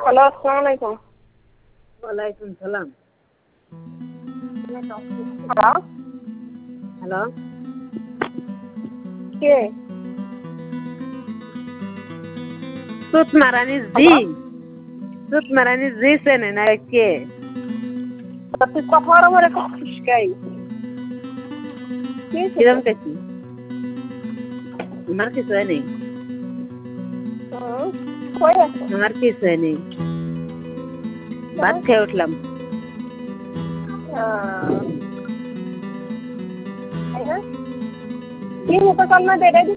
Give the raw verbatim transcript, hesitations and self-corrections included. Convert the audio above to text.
Hello, আসসালামু আলাইকুম। ওয়ালাইকুম সালাম। হ্যালো, হ্যালো, কে? সুতমারানি জি, সুতমারানি জি চেনে না কে? তা তুই কথা বড় করে করছিস কাই? কে সেটা? কিরম কি? আমার কিছু হয় নেই, হুম, কই আছো? আমার কিছু হয় নেই, ভাত খেয়ে উঠলাম। আহ, তাই না? কি উপকরণ দেবে